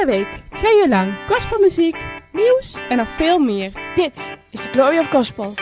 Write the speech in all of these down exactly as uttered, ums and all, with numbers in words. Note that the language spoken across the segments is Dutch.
Iedere week, twee uur lang, gospelmuziek, nieuws en nog veel meer. Dit is de Glory of Gospel.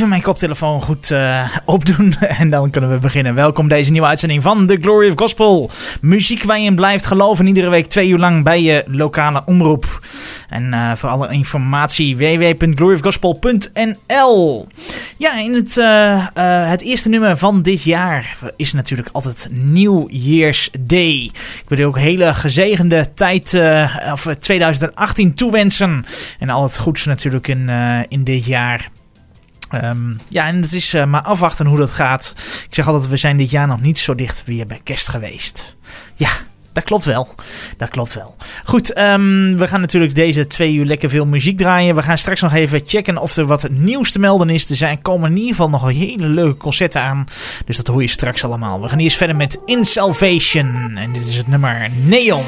even mijn koptelefoon goed uh, opdoen en dan kunnen we beginnen. Welkom deze nieuwe uitzending van The Glory of Gospel. Muziek waar je in blijft geloven, iedere week twee uur lang bij je lokale omroep. En uh, voor alle informatie w w w punt glory of gospel punt n l. Ja, in het, uh, uh, het eerste nummer van dit jaar is natuurlijk altijd New Year's Day. Ik wil je ook een hele gezegende tijd, uh, of twintig achttien toewensen. En al het goeds natuurlijk in, uh, in dit jaar. Um, ja, en het is uh, maar afwachten hoe dat gaat. Ik zeg altijd, we zijn dit jaar nog niet zo dicht weer bij kerst geweest. Ja, dat klopt wel. Dat klopt wel. Goed, um, we gaan natuurlijk deze twee uur lekker veel muziek draaien. We gaan straks nog even checken of er wat nieuws te melden is. Er zijn, komen in ieder geval nog hele leuke concerten aan. Dus dat hoor je straks allemaal. We gaan eerst verder met In Salvation. En dit is het nummer Neon.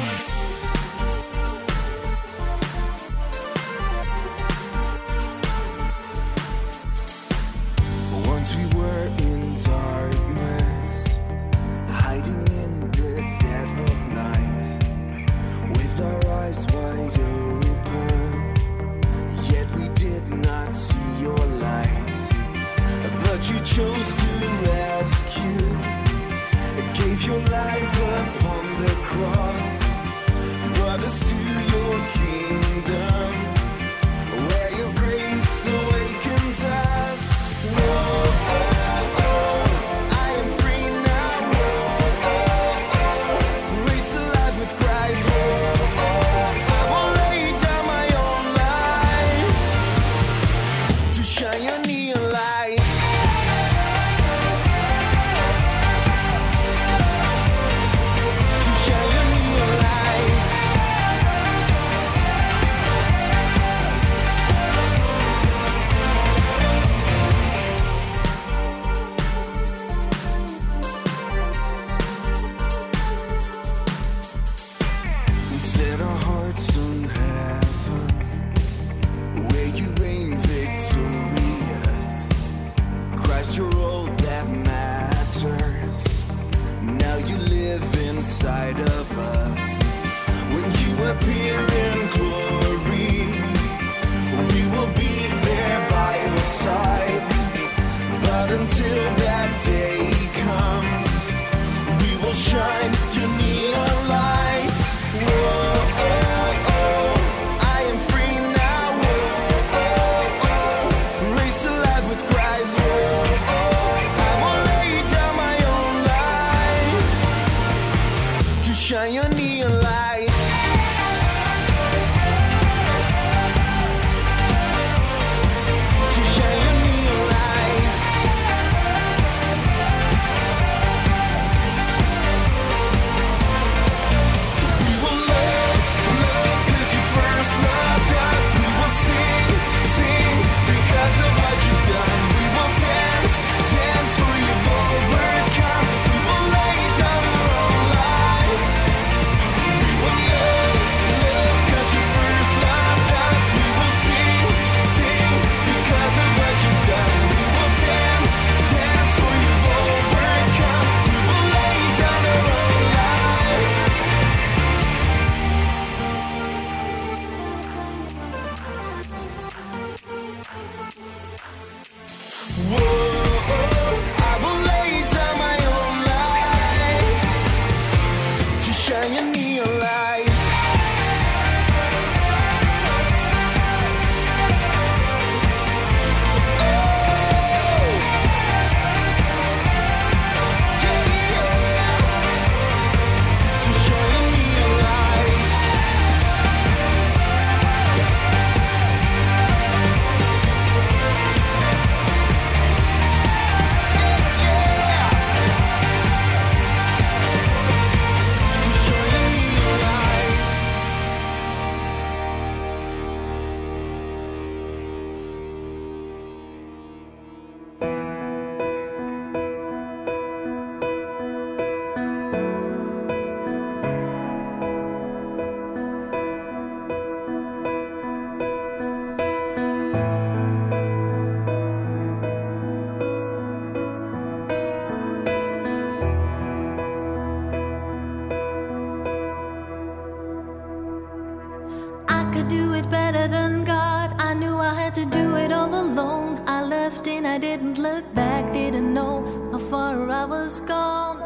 could do it better than God. I knew I had to do it all alone. I left and I didn't look back, didn't know how far I was gone.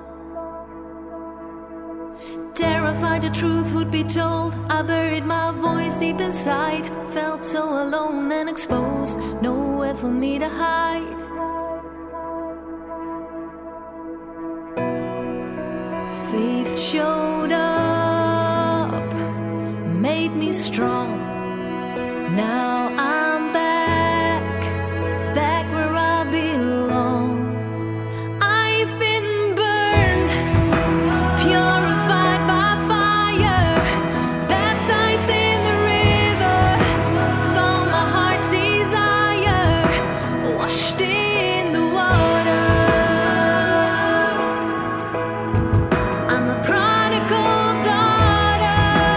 Terrified the truth would be told, I buried my voice deep inside. Felt so alone and exposed, nowhere for me to hide. Faith showed up, made me strong. Now I'm back, back where I belong. I've been burned, purified by fire, baptized in the river, found my heart's desire, washed in the water. I'm a prodigal daughter.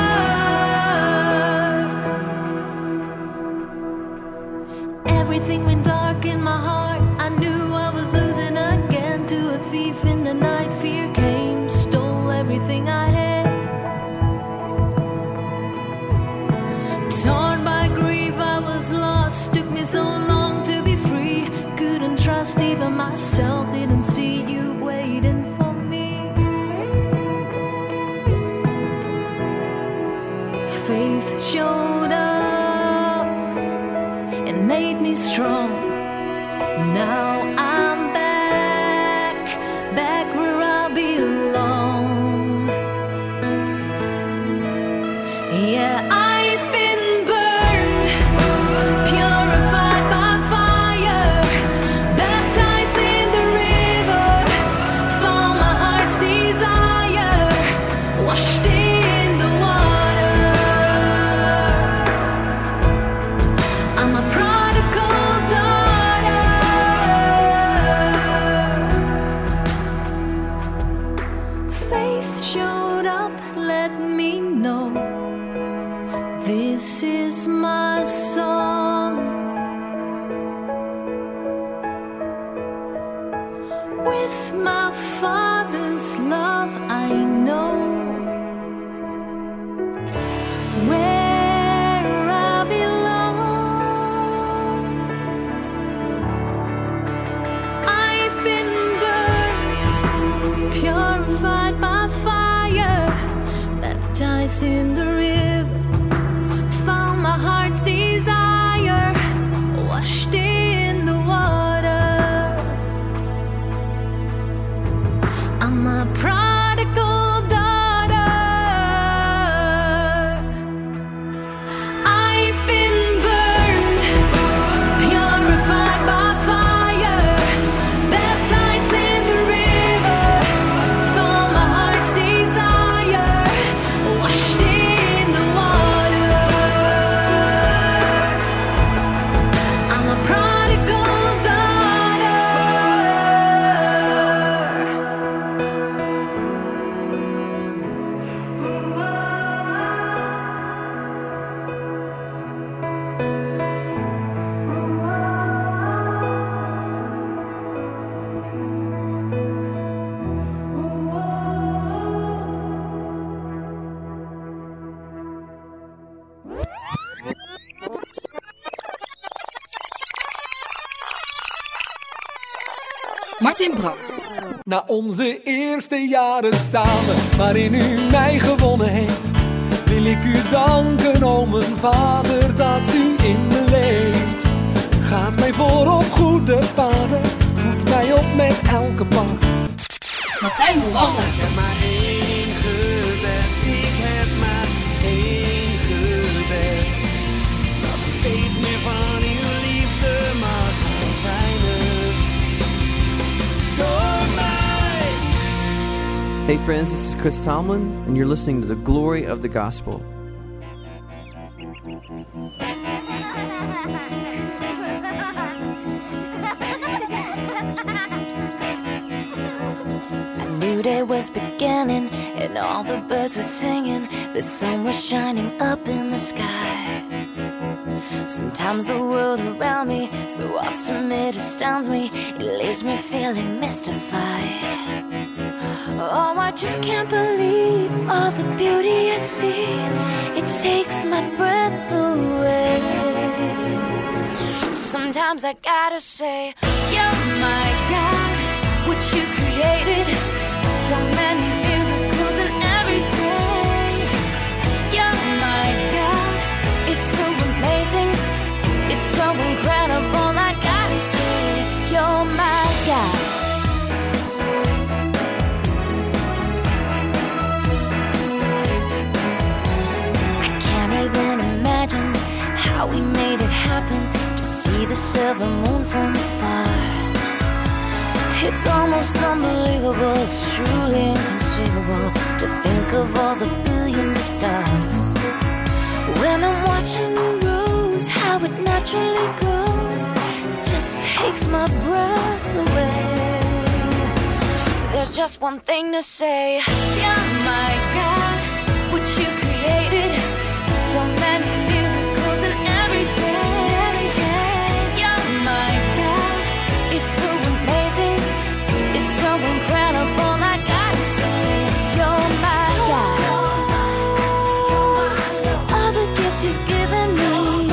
Everything went dark in my heart. I knew I was losing again to a thief in the night. Fear came, stole everything I had. Torn by grief, I was lost. Took me so long to be free. Couldn't trust even myself. Didn't see you waiting for me. Faith showed up and made me strong. Now I'm back, back where I belong. Yeah, I've been burned, purified by fire, baptized in the river, found my heart's desire, washed in the water. I'm a prodigal daughter. Faith showed up, let me know this is my song. With my Father's love, I know where I belong. I've been burned, purified by fire, baptized in the river, found my heart's desire, washed in the water. I'm a prodigal daughter. I've been burned, purified by fire, baptized in the river, found my heart's desire, washed in the water. I'm a prodigal daughter. Martin Brandt. Na onze eerste jaren samen, waarin u mij gewonnen heeft, wil ik u danken, o mijn vader, dat u in me leeft. U gaat mij voor op goede paden, voedt mij op met elke pas. Martijn Brander. Ik heb maar één gebed, ik heb maar één gebed. Dat er steeds meer van uw liefde mag gaan schijnen. Door mij. Hey friends, this is Chris Tomlin, and you're listening to The Glory of the Gospel. New day was beginning and all the birds were singing. The sun was shining up in the sky. Sometimes the world around me, so awesome it astounds me. It leaves me feeling mystified. Oh, I just can't believe all the beauty I see. It takes my breath away. sometimes I gotta say, you're my God, what you created, so many miracles in every day. You're my God, it's so amazing, it's so incredible, I gotta say, you're my God. I can't even imagine how we made it happen, to see the silver moon from afar. It's almost unbelievable, it's truly inconceivable to think of all the billions of stars. When I'm watching the rose, how it naturally grows, it just takes my breath away. There's just one thing to say, you're my God, what you created, so many miracles in every day. You're my God, it's so amazing, it's so incredible, I gotta say, you're my God. All the gifts you've given me,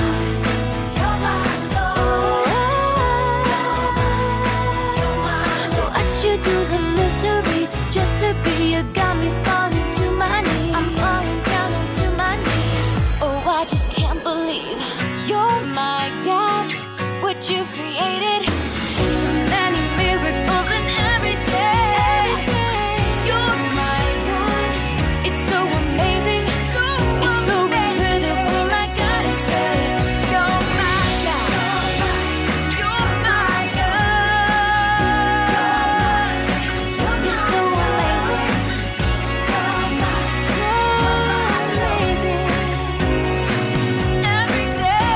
what you do's a mystery, just to be, you got me falling to my knees. I'm falling down onto my knees. Oh, I just can't believe you're my God, what you've created, so many miracles in every day. You're my God, it's so amazing, it's so incredible, I gotta say, you're my God, you're my God, you're so amazing, so amazing, every day.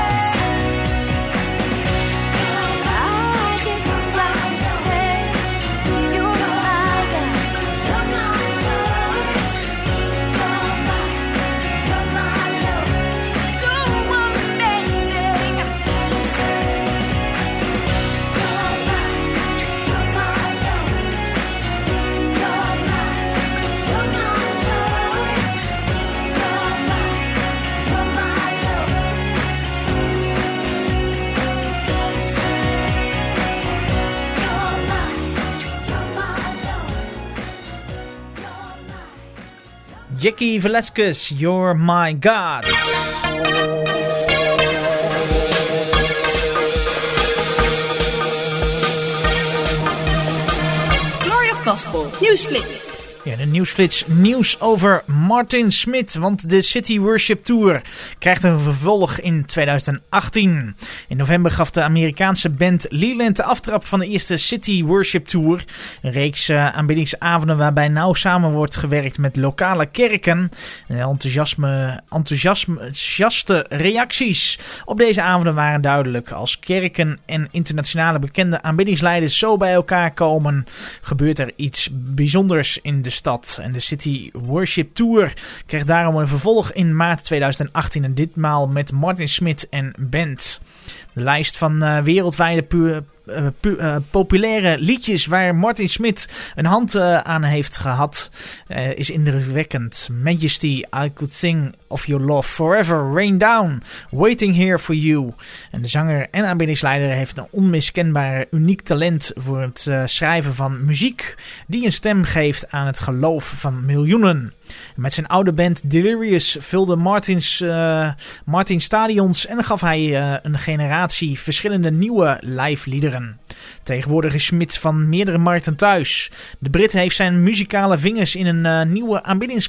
I just like to say, you're my God, you're my love, you're my, you're my love, so amazing. I gotta say, you're my, you're my love, you're my, you're my love, you're my, you're my love. Gotta say, you're my, you're my love, you're my. Jackie Velasquez, You're My God. Glory of Gospel, nieuwsflits. Ja, de nieuwsflits nieuws over Martin Smith, want de City Worship Tour krijgt een vervolg in twintig achttien. In november gaf de Amerikaanse band Leland de aftrap van de eerste City Worship Tour. Een reeks uh, aanbiddingsavonden waarbij nauw samen wordt gewerkt met lokale kerken. Enthousiasme, enthousiaste reacties op deze avonden waren duidelijk. Als kerken en internationale bekende aanbiddingsleiders zo bij elkaar komen, gebeurt er iets bijzonders in de stad. En de City Worship Tour kreeg daarom een vervolg in maart twintig achttien en ditmaal met Martin Smith en band. De lijst van uh, wereldwijde pu- uh, pu- uh, populaire liedjes waar Martin Smith een hand uh, aan heeft gehad uh, is indrukwekkend. Majesty, I Could Sing of Your Love Forever, Rain Down, Waiting Here For You. En de zanger en aanbiddingsleider heeft een onmiskenbaar uniek talent voor het uh, schrijven van muziek die een stem geeft aan het geloof van miljoenen. Met zijn oude band Delirious vulde Martins, uh, Martin stadions en gaf hij uh, een generatie verschillende nieuwe live liederen. Tegenwoordig is Smith van meerdere markten thuis. De Brit heeft zijn muzikale vingers in een uh, nieuwe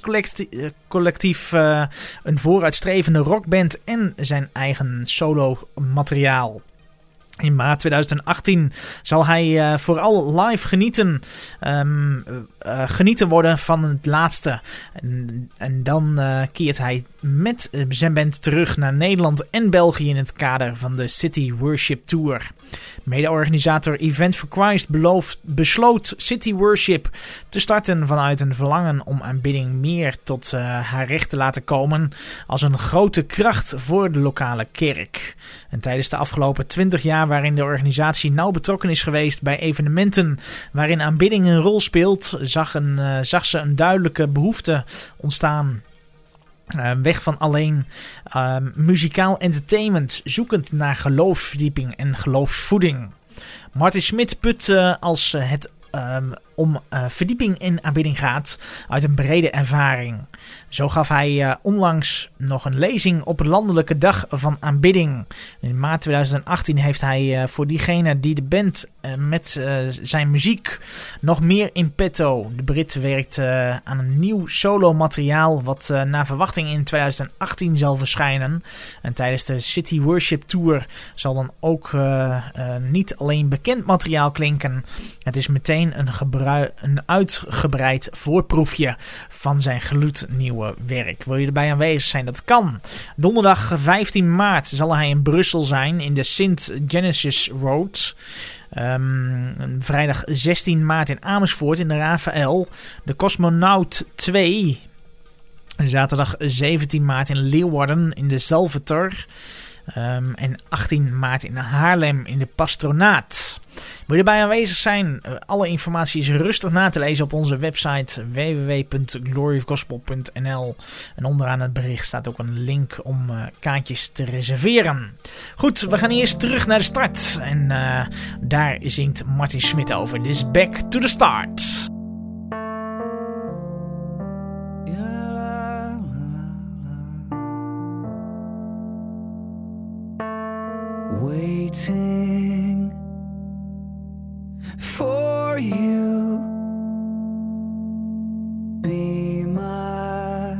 aanbiddingscollectief, uh, een vooruitstrevende rockband en zijn eigen solo materiaal. In maart twintig achttien zal hij uh, vooral live genieten, um, uh, genieten worden van het laatste. En, en dan uh, keert hij met uh, zijn band terug naar Nederland en België in het kader van de City Worship Tour. Mede-organisator Event for Christ belooft, besloot City Worship te starten vanuit een verlangen om aanbidding meer tot uh, haar recht te laten komen als een grote kracht voor de lokale kerk. En tijdens de afgelopen twintig jaar waarin de organisatie nauw betrokken is geweest bij evenementen waarin aanbidding een rol speelt, zag, een, uh, zag ze een duidelijke behoefte ontstaan Uh, weg van alleen uh, muzikaal entertainment, zoekend naar geloofsverdieping en geloofsvoeding. Martin Schmidt put uh, als uh, het um, om uh, verdieping in aanbidding gaat uit een brede ervaring. Zo gaf hij uh, onlangs nog een lezing op een landelijke dag van aanbidding. In maart twintig achttien heeft hij uh, voor diegene die de band uh, met uh, zijn muziek nog meer in petto. De Brit werkt uh, aan een nieuw solo materiaal wat uh, naar verwachting in twintig achttien zal verschijnen. En tijdens de City Worship Tour zal dan ook uh, uh, niet alleen bekend materiaal klinken. Het is meteen een gebruik een uitgebreid voorproefje van zijn gloednieuwe werk. Wil je erbij aanwezig zijn? Dat kan. Donderdag vijftien maart zal hij in Brussel zijn in de Sint Genesis Road. Um, vrijdag zestien maart in Amersfoort in de Rafael. De Cosmonaut twee. Zaterdag zeventien maart in Leeuwarden in de Zalveter. Um, en achttien maart in Haarlem in de Patronaat. Wil je erbij aanwezig zijn? Uh, alle informatie is rustig na te lezen op onze website w w w punt glory of gospel punt n l. En onderaan het bericht staat ook een link om uh, kaartjes te reserveren. Goed, we gaan eerst terug naar de start. En uh, daar zingt Martin Schmidt over. This is Back to the Start. Waiting for you, be my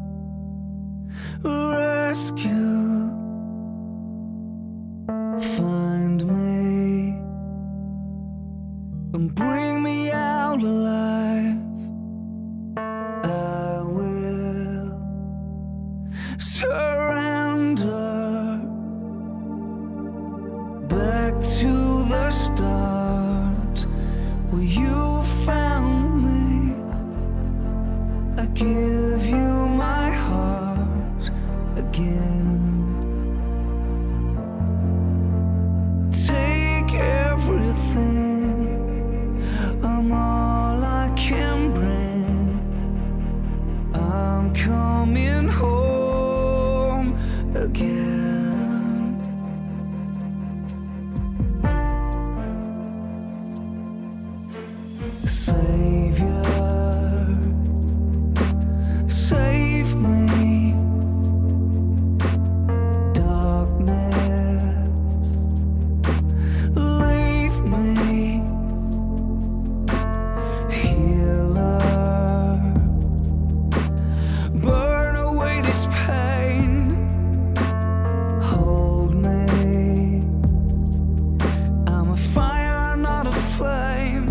rescue, find me and bring me out alive. I will surrender back to the start where you found me. I give you my heart again. Take everything, I'm all I can bring. I'm coming home again. Savior, save me. Darkness, leave me. Healer, burn away this pain. Hold me, I'm a fire, not a flame.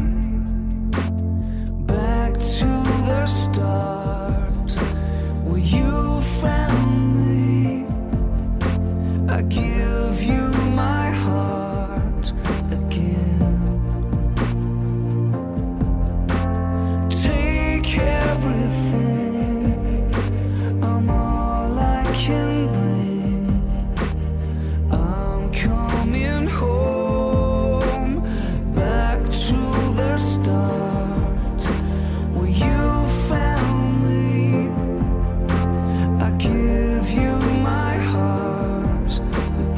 The start where you found me. I give you my heart again. Take everything, I'm all I can bring. I'm coming home back to the start where you found me. I give you my heart.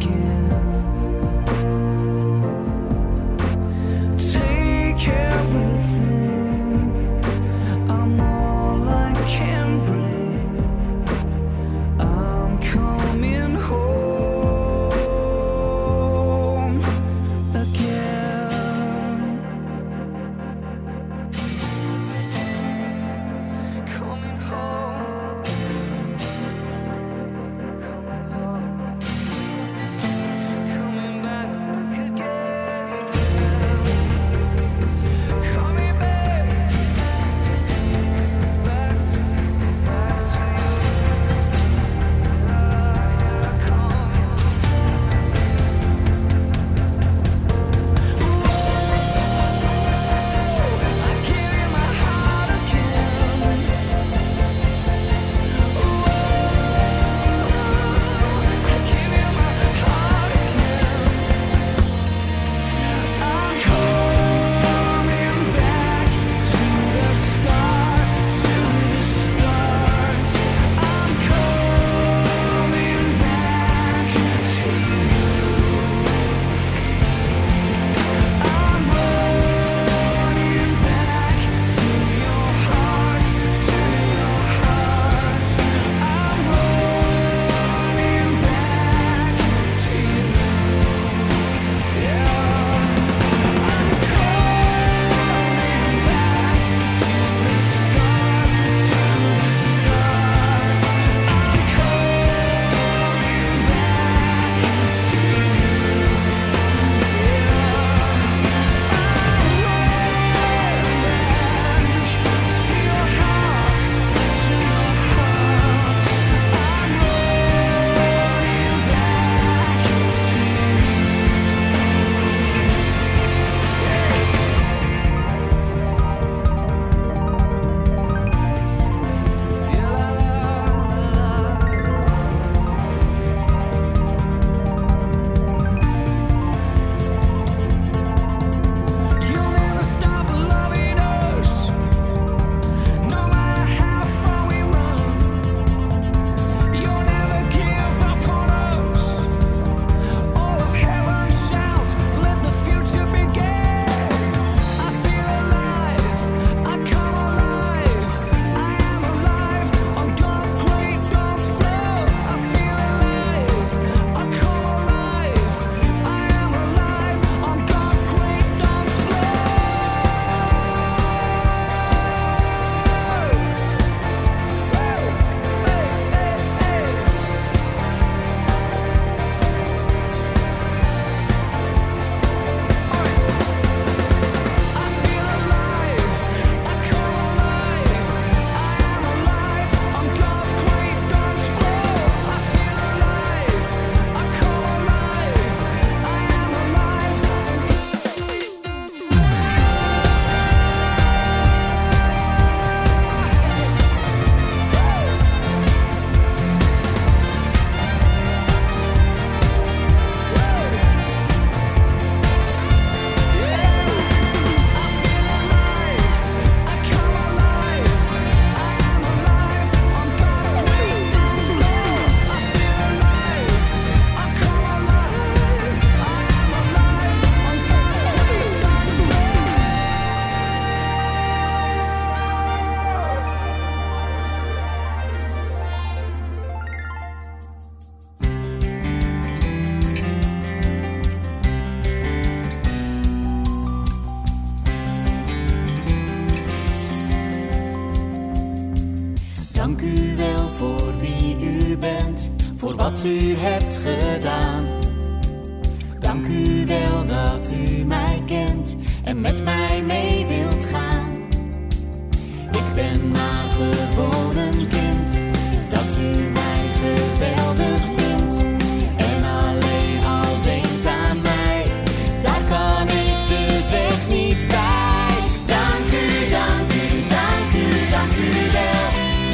wat u hebt gedaan. Dank u wel dat u mij kent en met mij mee wilt gaan. Ik ben maar gewoon een kind, dat u mij geweldig vindt. En alleen al denkt aan mij, daar kan ik dus echt niet bij. Dank u, dank u, dank u, dank u wel.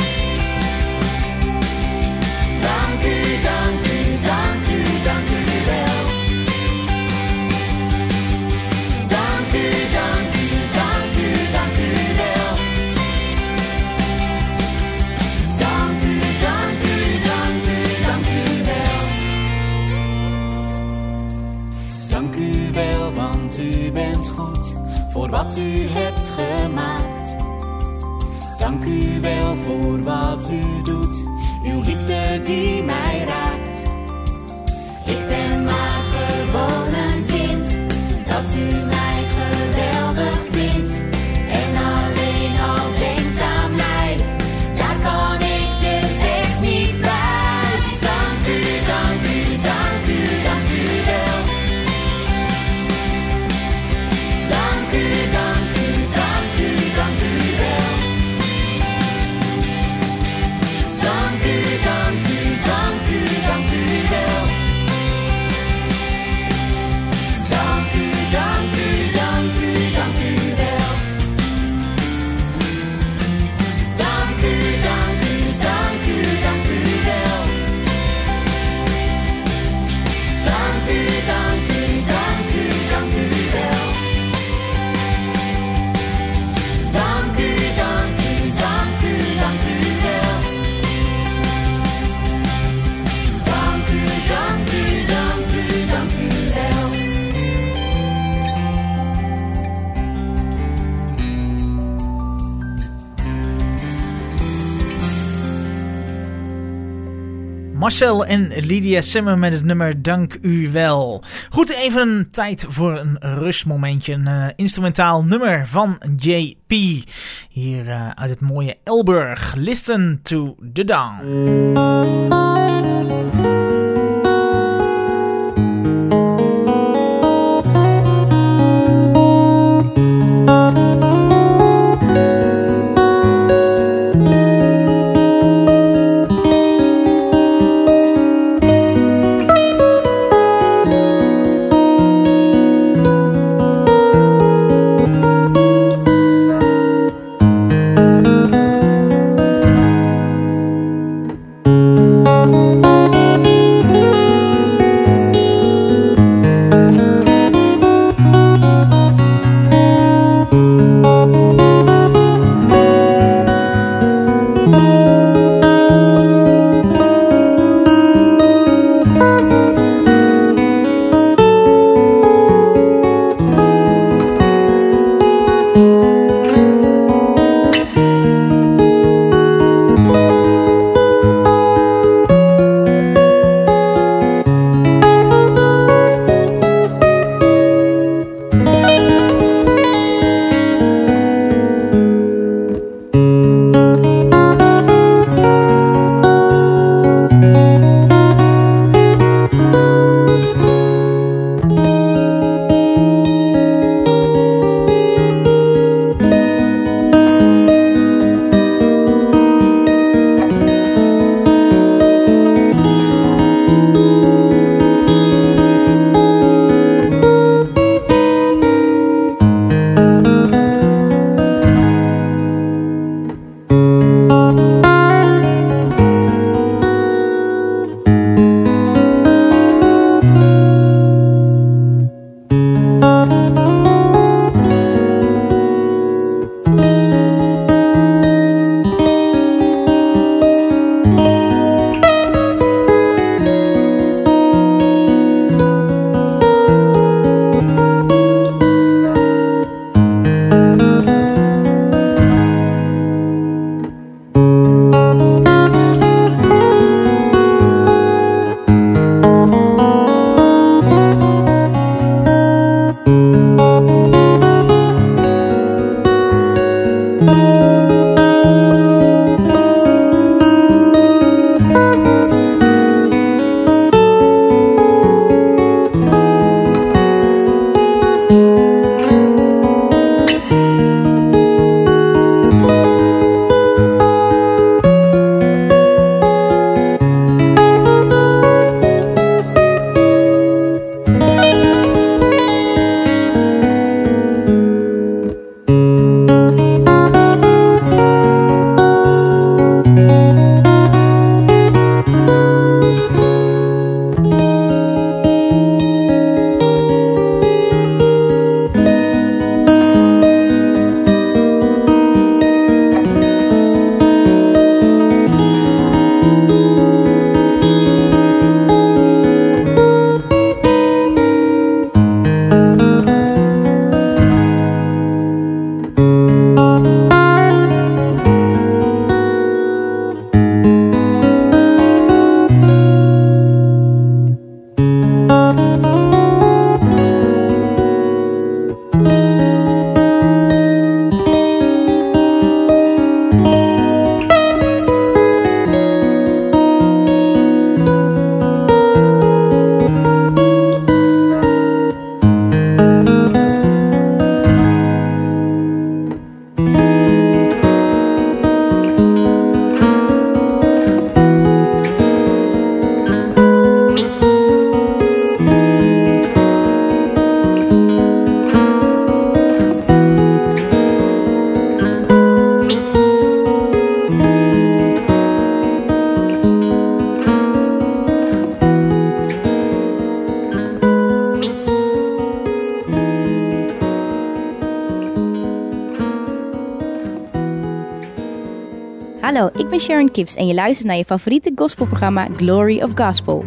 Dank u, dank u, dank u, dank u wel. Dank u, dank u, dank u, dank u wel. Dank u, dank u, dank u, dank u wel. Dank u wel, want u bent goed voor wat u hebt gemaakt. Dank u wel voor wat u doet, uw liefde die mij raakt. Ik ben maar gewoon een kind, dat u mij geweldig vindt. En alleen al denkt aan mij, daar kan ik dus echt niet bij. Dank u, dank u, dank u, dank u wel. Dank u, dank u, dank u, dank u wel. Dank u, dank u, dank u, dank u wel. Dank u, dank u, dank u, dank u wel. Dank u, dank u, dank u, dank u wel. Dank u, dank u, dank u, dank u wel. Dank u, dank u, dank u, dank u wel. Dank u, dank u, dank u, dank u wel. Marcel en Lydia Simmer met het nummer Dank u wel. Goed, even tijd voor een rustmomentje. Een uh, instrumentaal nummer van J P. Hier uh, uit het mooie Elburg. Listen to the Dawn. Dank Hallo, ik ben Sharon Kips en je luistert naar je favoriete gospelprogramma Glory of Gospel.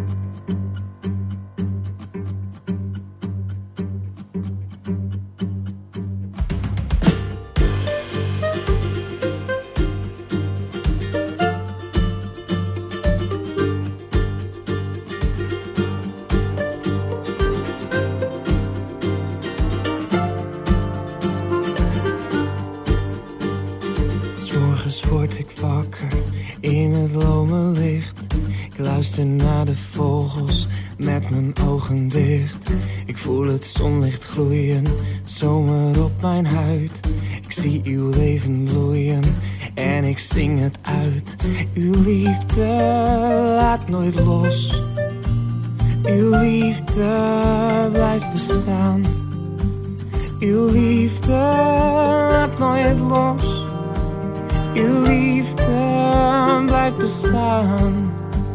Word ik wakker in het lome licht. Ik luister naar de vogels met mijn ogen dicht. Ik voel het zonlicht gloeien, zomer op mijn huid. Ik zie uw leven bloeien en ik zing het uit. Uw liefde laat nooit los. Uw liefde blijft bestaan. Uw liefde laat nooit los. Uw liefde blijft bestaan.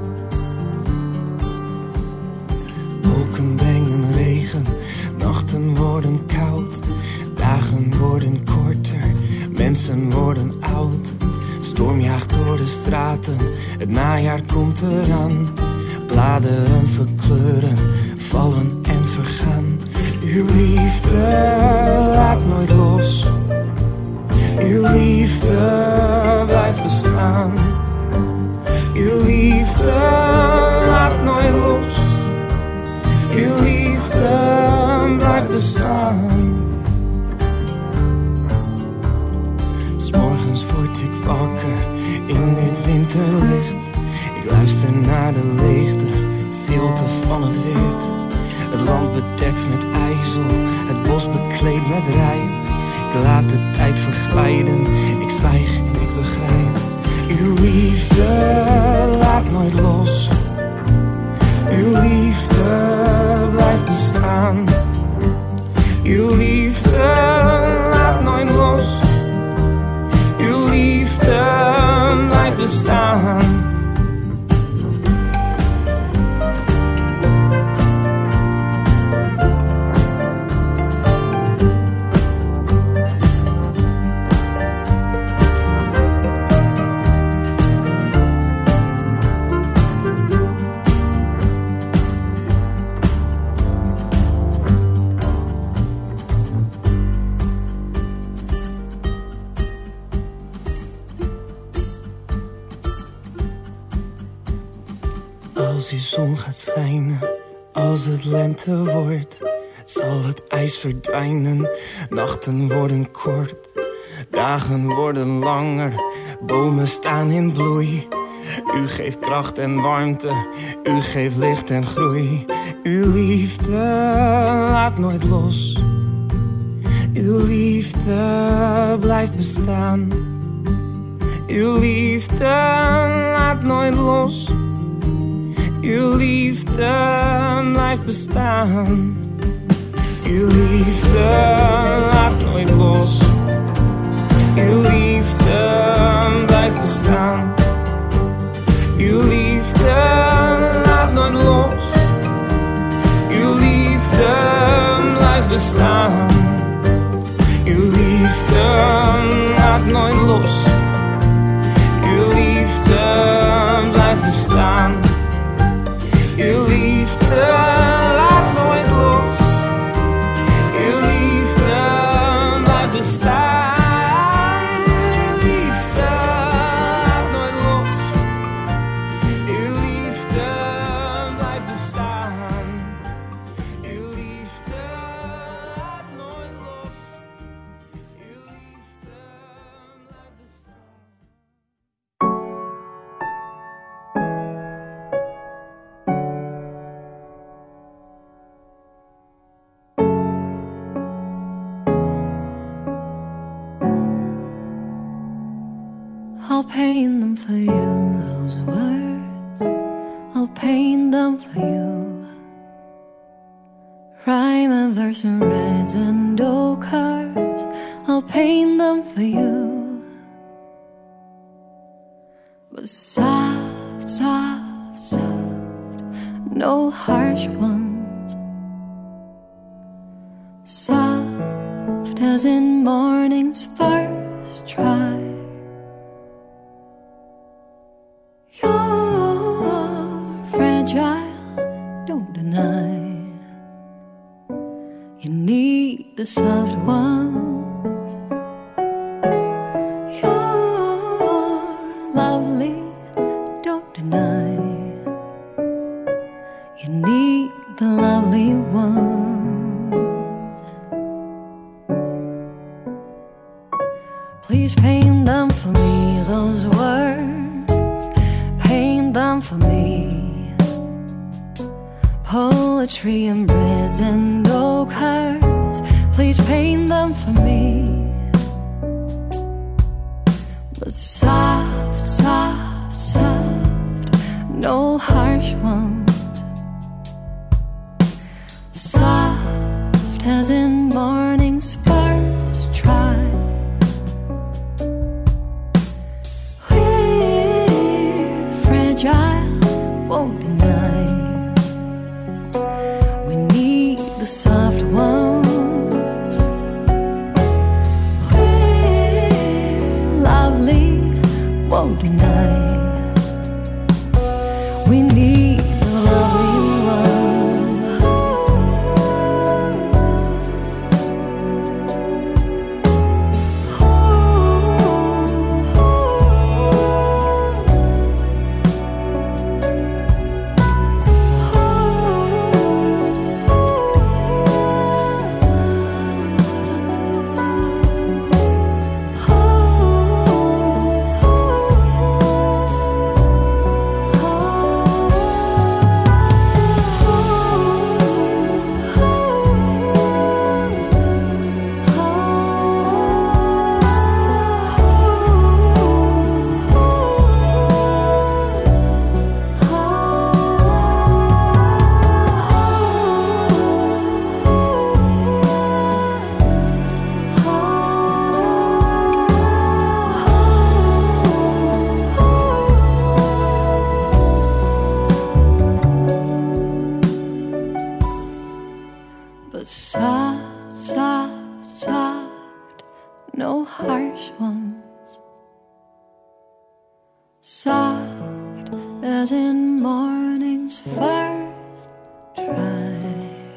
Wolken brengen regen, nachten worden koud. Dagen worden korter, mensen worden oud. Storm jaagt door de straten, het najaar komt eraan. Bladeren verkleuren, vallen en vergaan. Uw liefde laat nooit los. Uw liefde blijft bestaan. Uw liefde laat nooit los. Uw liefde blijft bestaan. 'S morgens word ik wakker in dit winterlicht. Ik luister naar de leegte, stilte van het wit. Het land bedekt met ijzel, het bos bekleed met rijp. Ik laat de tijd verglijden, ik zwijg en ik begrijp. Uw liefde laat nooit los. Uw liefde blijft bestaan. Uw liefde laat nooit los. Uw liefde blijft bestaan. Als uw zon gaat schijnen, als het lente wordt, zal het ijs verdwijnen, nachten worden kort, dagen worden langer, bomen staan in bloei. U geeft kracht en warmte, u geeft licht en groei. Uw liefde laat nooit los. Uw liefde blijft bestaan. Uw liefde laat nooit los. Uw liefde blijft bestaan. Uw liefde laat nooit los. Uw liefde blijft bestaan. Uw liefde laat nooit los. Uw liefde blijft bestaan. Uw liefde laat nooit los. Uw liefde blijft bestaan. Uw liefde laat nooit los. Uw liefde blijft bestaan. Uw liefde laat nooit los. Uw liefde blijft bestaan. Uw liefde laat nooit los. Uw liefde blijft bestaan. I'll paint them for you, those words. I'll paint them for you. Rhyme and verse in reds and ochres. I'll paint them for you. But soft, soft, soft, no harsh ones. Soft, soft as in morning's first try. fragile, don't deny. You need the soft ones. You're lovely, don't deny. You need the lovely ones. Please paint them for me, those words. Paint them for me. Poetry and breads and ochres. Please paint them for me. But soft, soft, soft, no harsh ones. Soft as in morning sparks try. We're fragile, won't deny. We need the soft ones. We're lovely, won't deny. We need the lovely ones. But soft, soft, soft, no harsh ones. Soft as in morning's first try.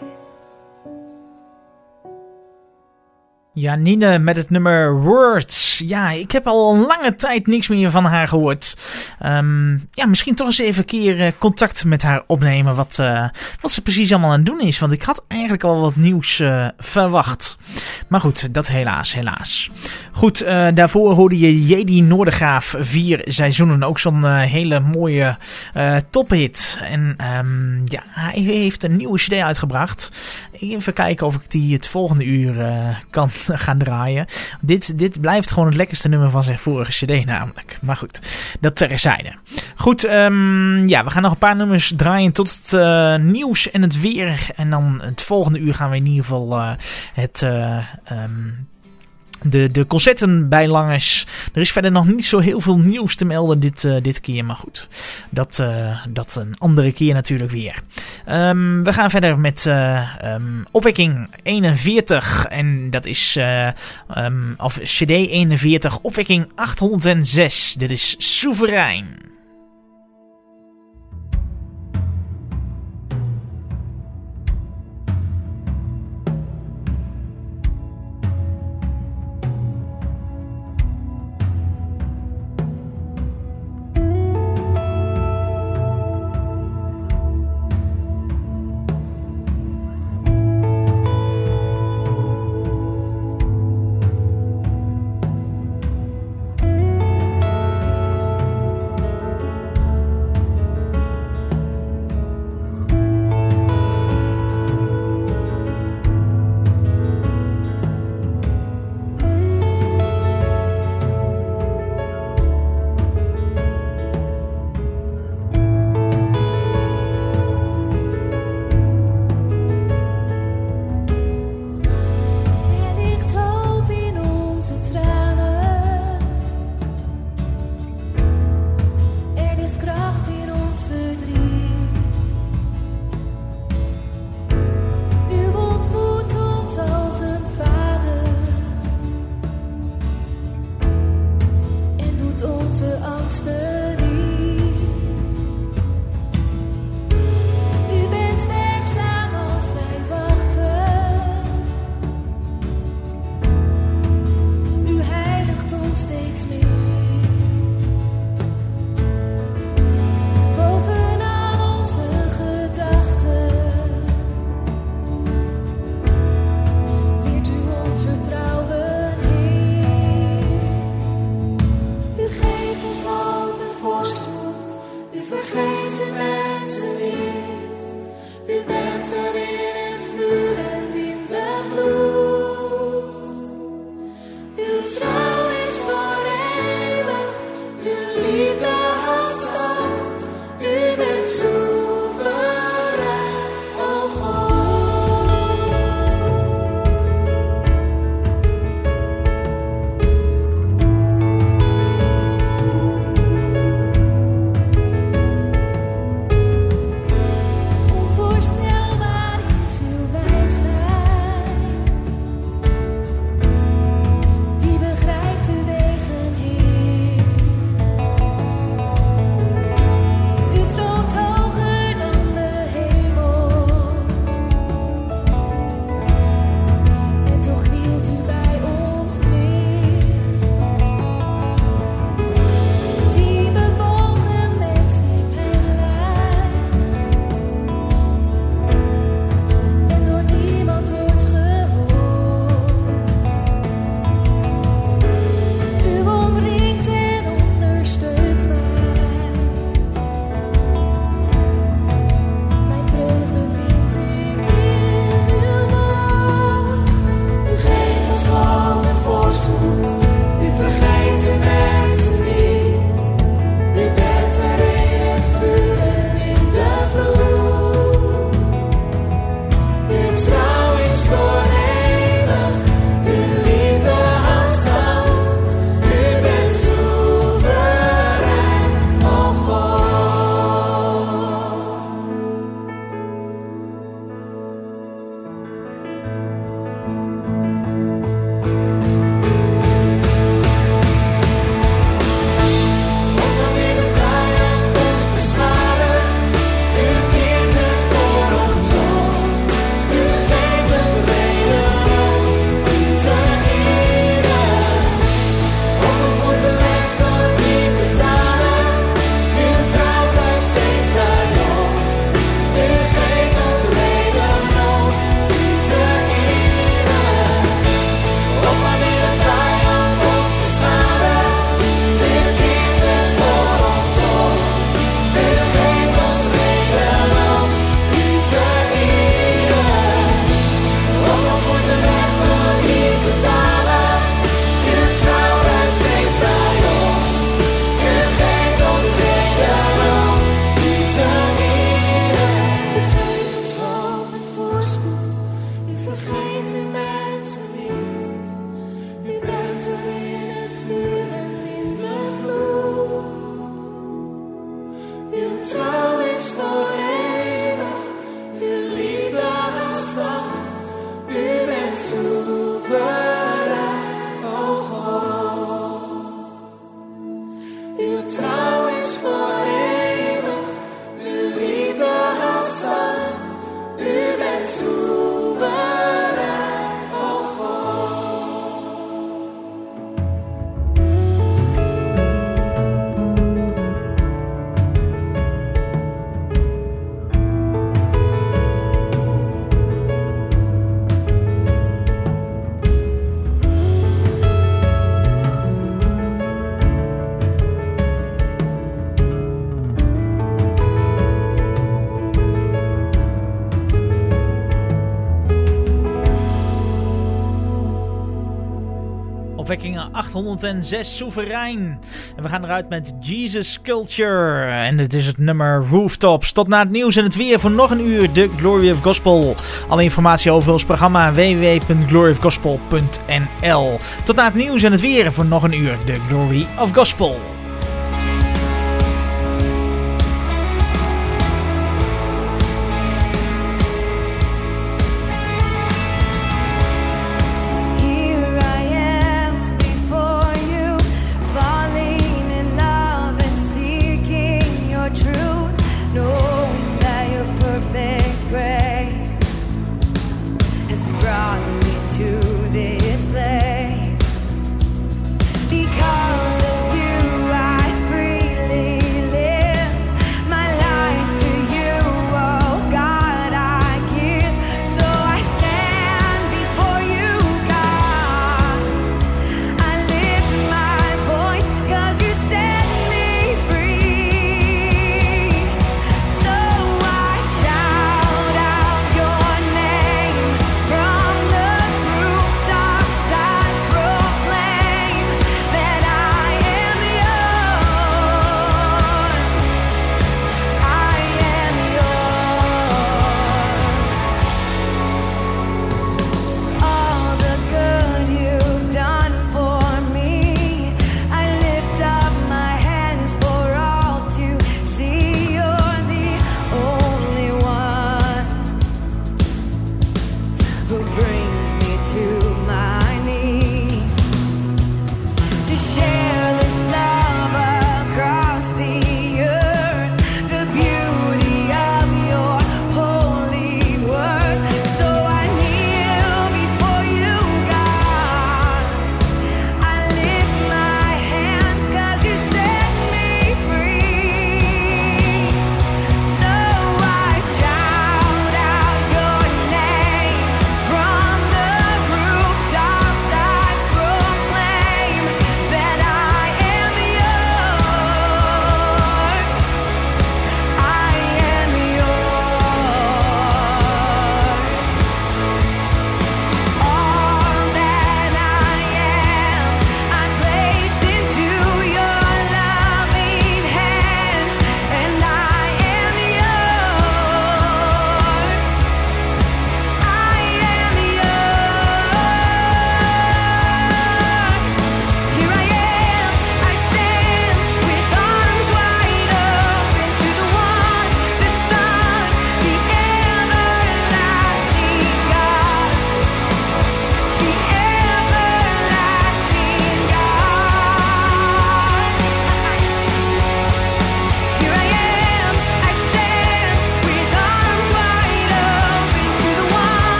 Janine met het nummer Words. Ja, ik heb al een lange tijd niks meer van haar gehoord. Um, ja, misschien toch eens even een keer uh, contact met haar opnemen. Wat, uh, wat ze precies allemaal aan het doen is. Want ik had eigenlijk al wat nieuws uh, verwacht. Maar goed, dat helaas, helaas. Goed, uh, daarvoor hoorde je J D Noordergraaf. Vier seizoenen. Ook zo'n uh, hele mooie uh, tophit. En um, ja, hij heeft een nieuwe cd uitgebracht. Even kijken of ik die het volgende uur uh, kan gaan draaien. Dit, dit blijft gewoon het lekkerste nummer van zijn vorige cd namelijk. Maar goed, dat terzijde. Goed, um, ja, we gaan nog een paar nummers draaien tot het uh, nieuws en het weer. En dan het volgende uur gaan we in ieder geval uh, het... Uh, um, De, de concerten bij Langes. Er is verder nog niet zo heel veel nieuws te melden dit, uh, dit keer. Maar goed, dat, uh, dat een andere keer natuurlijk weer. Um, we gaan verder met uh, um, Opwekking eenenveertig. En dat is uh, um, of cd eenenveertig, Opwekking achthonderdzes. Dit is Soeverein. vergeet u mensen niet. U bent er in het vuur en in de vloed. Uw trouw is voor eeuwig, uw liefde houdt stand. U bent soeverein, o God. Onvoorstelbaar is uw wijsheid, wie begrijpt uw wegen, Heer? U troont hoger dan de hemel, en toch knielt u bij ons neer. Die bewogen met wip en lijf, en door niemand wordt gehoord. U omringt en ondersteunt mij. Mijn vreugde vind ik in uw woord. U geeft ons hoop en voorspoed. U vergeet uw mensen niet. U bent er in het vuur en in de vloed. Uw trouw is voor eeuwig. Uw liefde houdt stand. U bent soeverein, o God. Ook wanneer de vijand ons beschadigt, u keert het voor ons om. U geeft ons reden om u te eren. Ook al voelt de weg door diepe dalen, uw trouw blijft steeds bij ons. U geeft ons reden om u te eren. Ook wanneer de vijand ons beschadigt, u keert het voor ons om. U geeft ons reden om u te eren. Ook al voert de weg door diepe dalen, uw trouw blijft steeds bij ons. U geeft ons reden om u te eren. U geeft ons hoop en voorspoed. U vergeet uw mensen niet. U bent er in het vuur en in de vloed. Uw trouw is voor eeuwig. Uw liefde houdt stand. U bent soeverein, o God. Uw trouw is voor eeuwig. Uw liefde houdt stand. U bent soeverein, o God. Opwekking achthonderdzes, Soeverein. En we gaan eruit met Jesus Culture. En dit is het nummer Rooftops. Tot na het nieuws en het weer voor nog een uur de Glory of Gospel. Alle informatie over ons programma w w w punt glory of gospel punt n l. Tot na het nieuws en het weer voor nog een uur de Glory of Gospel. Because of you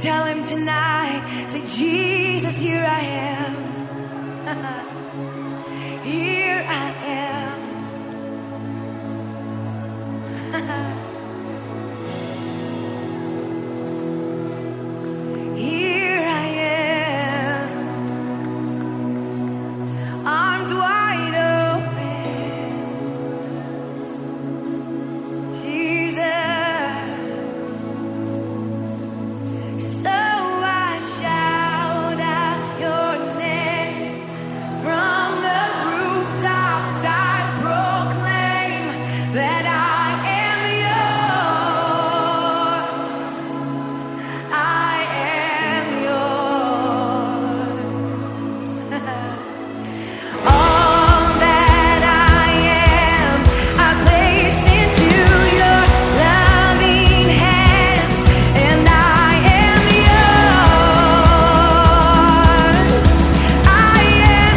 tell him tonight, say, Jesus, here I am. Here I am. Here I am. Arms wide open. Jesus. So I shout out your name from the rooftops. I proclaim that I am yours. I am yours. All that I am, I place into your loving hands, and I am yours. I am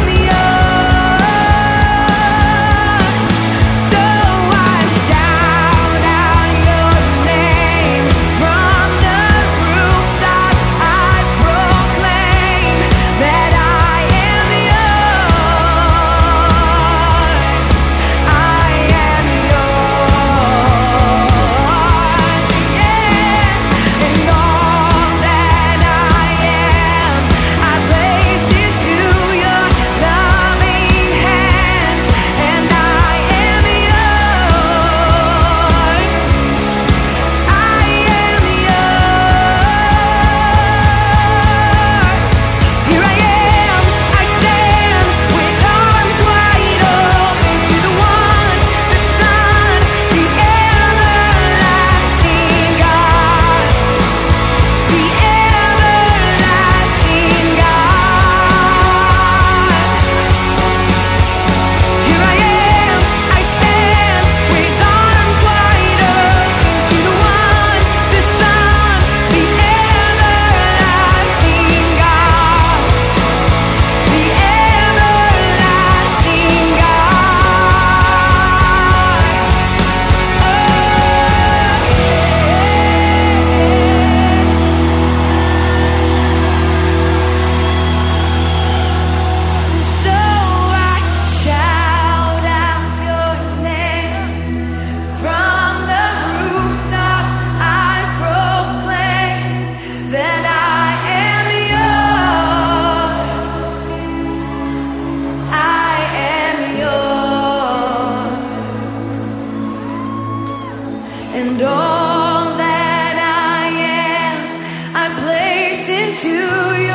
yours. So I shout out your name from the rooftop. I proclaim that I am yours. I am yours. Yes, and all that I am, I place into your loving hands, and I am yours. I am yours. Here I am, I stand with arms wide open to the one, the Son, the everlasting God, the everlasting God. Here I am, I stand with arms wide open to the one, the Son, the everlasting God, the everlasting God. So I shout out your name from the rooftops. I proclaim that I am yours. I am yours. And all that I am, I place into your